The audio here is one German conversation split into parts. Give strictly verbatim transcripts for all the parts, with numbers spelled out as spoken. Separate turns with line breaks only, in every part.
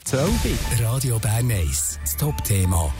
zwölf.
Radio Bern eins, das Top-Thema.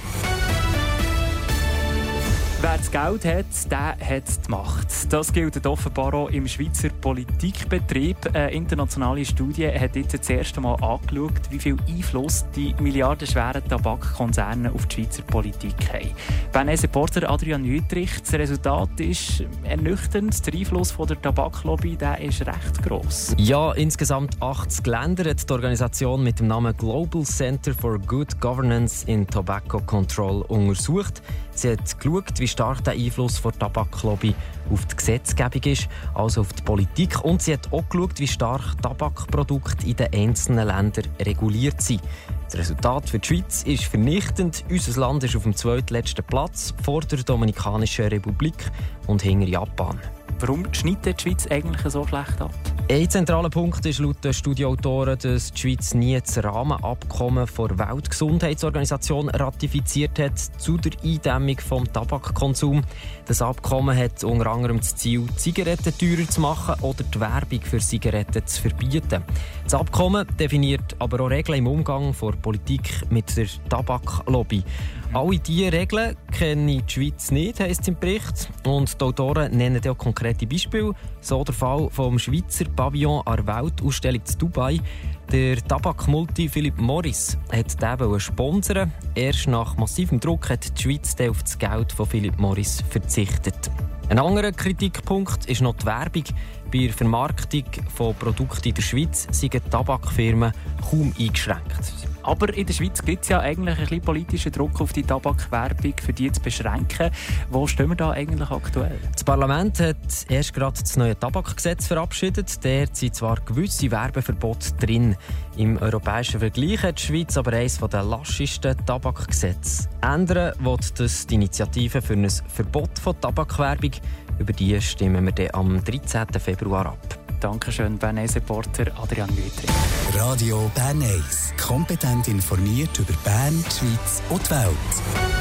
Wer das Geld hat, der hat die Macht. Das gilt offenbar auch im Schweizer Politikbetrieb. Eine internationale Studie hat jetzt das erste Mal angeschaut, wie viel Einfluss die milliardenschweren Tabakkonzerne auf die Schweizer Politik haben. B N S-Reporter Adrian Wüthrich, das Resultat ist ernüchternd. Der Einfluss von der Tabaklobby der ist recht gross.
Ja, insgesamt achtzig Länder hat die Organisation mit dem Namen Global Center for Good Governance in Tobacco Control untersucht. Sie hat geschaut, wie stark der Einfluss der Tabaklobby auf die Gesetzgebung ist, also auf die Politik. Und sie hat auch geschaut, wie stark Tabakprodukte in den einzelnen Ländern reguliert sind. Das Resultat für die Schweiz ist vernichtend. Unser Land ist auf dem zweitletzten Platz vor der Dominikanischen Republik und hinter Japan.
Warum schneidet die Schweiz eigentlich so schlecht ab?
Ein zentraler Punkt ist laut den Studieautoren, dass die Schweiz nie das Rahmenabkommen der Weltgesundheitsorganisation ratifiziert hat zu der Eindämmung des Tabakkonsums. Das Abkommen hat unter anderem das Ziel, Zigaretten teurer zu machen oder die Werbung für Zigaretten zu verbieten. Das Abkommen definiert aber auch Regeln im Umgang der Politik mit der Tabaklobby. Alle diese Regeln kenne die Schweiz nicht, heisst es im Bericht. Und die Autoren nennen auch konkrete Beispiele. So der Fall vom Schweizer Pavillon an der Weltausstellung zu Dubai. Der Tabakmulti Philip Morris hat den sponsern. Erst nach massivem Druck hat die Schweiz auf das Geld von Philip Morris verzichtet. Ein anderer Kritikpunkt ist noch die Werbung. Bei der Vermarktung von Produkten in der Schweiz sind Tabakfirmen kaum eingeschränkt.
Aber in der Schweiz gibt es ja eigentlich ein bisschen politischen Druck auf die Tabakwerbung, für die zu beschränken. Wo stehen wir da eigentlich aktuell?
Das Parlament hat erst gerade das neue Tabakgesetz verabschiedet. Dort sind zwar gewisse Werbeverbote drin. Im europäischen Vergleich hat die Schweiz aber eines der laschesten Tabakgesetze. Ändern will das die Initiative für ein Verbot von Tabakwerbung. Über die stimmen wir dann am dreizehnten Februar ab.
Dankeschön, B N S-Reporter Adrian Wüthrich.
Radio Bern eins. Kompetent informiert über Bern, die Schweiz und die Welt.